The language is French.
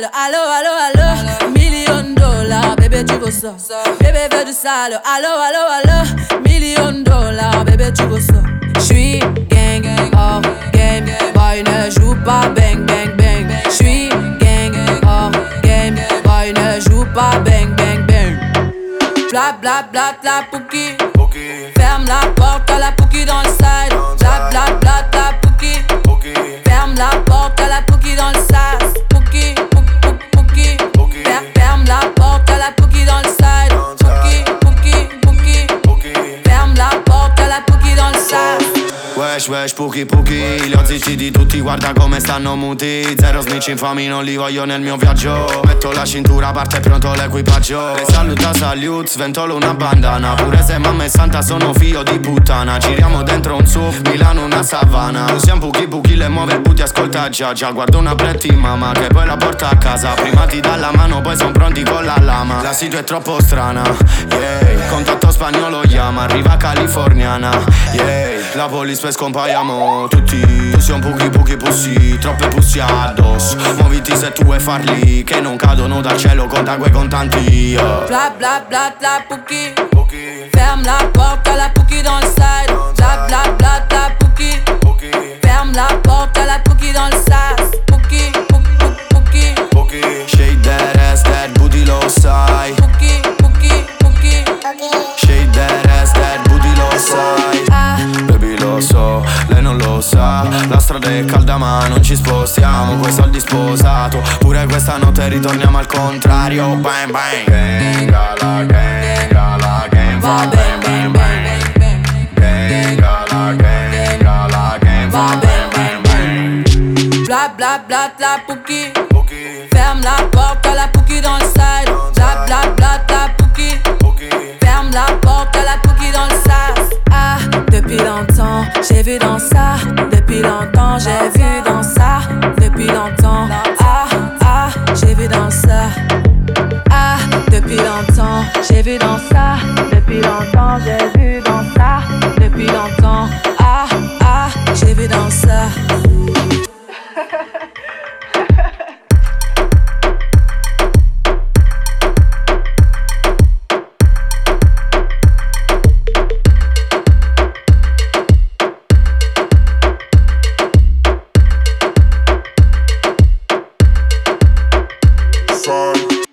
sale, allo, allo, allo. $1 000 000, bébé tu veux ça. Bébé veut du sale, allo, allo, allo. $1 000 000, bébé tu veux ça. J'suis gang, hors game, boy ne joue pas bang, bang, bang. J'suis gang, hors game, boy ne joue pas bang, bang, bang. Bla bla bla la pouki. Ferme la porte à la pouki dans le side. Bla bla bla la pouki. Ferme la porte à la pouki dans le sas. Pouki, pouki, pouki. Ferme la porte à la pouki dans le side. Pouki, pouki, pouki. Ferme la porte à la pouki dans le sas. Wesh, wesh, Puki, Puki. Li ho zittiti tutti, guarda come stanno muti. Zero snitch infami, non li voglio nel mio viaggio. Metto la cintura, parte pronto l'equipaggio. Le saluta, salute, sventolo una bandana. Pure se mamma e santa sono figlio di puttana. Giriamo dentro un SUV, Milano una savana. Usiamo Puki, Puki, le muove il booty, ascolta già. Guardo una pretty mamma che poi la porta a casa. Prima ti dà la mano, poi son pronti con la lama. La situa è troppo strana, yeah. Contatto spagnolo chiama, arriva californiana, yeah. La police poi scompaiamo tutti. Tu sei un Puki, Puki, pussy. Troppe pussy addosso. Muoviti se tu vuoi farli, che non cadono dal cielo, conta quei contanti, yeah. Bla bla bla la pouki. Ferme la porte à la pouki dans le side. Bla bla bla la pouki. Ferme la porte à la pouki dans le sas. Pouki, pouki, pouki. Shake that ass, that booty lo sai. Pouki, pouki, pouki. Shake that ass, that booty lo sai. Baby lo so, lei non lo sa. La strada è calda ma non ci spostiamo. Coi soldi sposato, pure questa notte ritorniamo al contrario. Bang bang. Gang alla gang, alla gang. Va bang bang bang. Gang alla gang, alla gang. Va bang bang bang. Bla bla bla la pouki. Ferme la porte à la pouki dans le side. Bla bla bla la pouki. Ferme la porte à la pouki dans le sas. Ah, depuis longtemps, j'ai vu dans ça. Depuis longtemps, j'ai vu dans ça. Depuis longtemps, ah, ah, j'ai vu dans ça. Ah, depuis longtemps, j'ai vu dans ça. Depuis longtemps, j'ai vu dans ça. Depuis longtemps, ah, ah, j'ai vu dans ça. Sorry.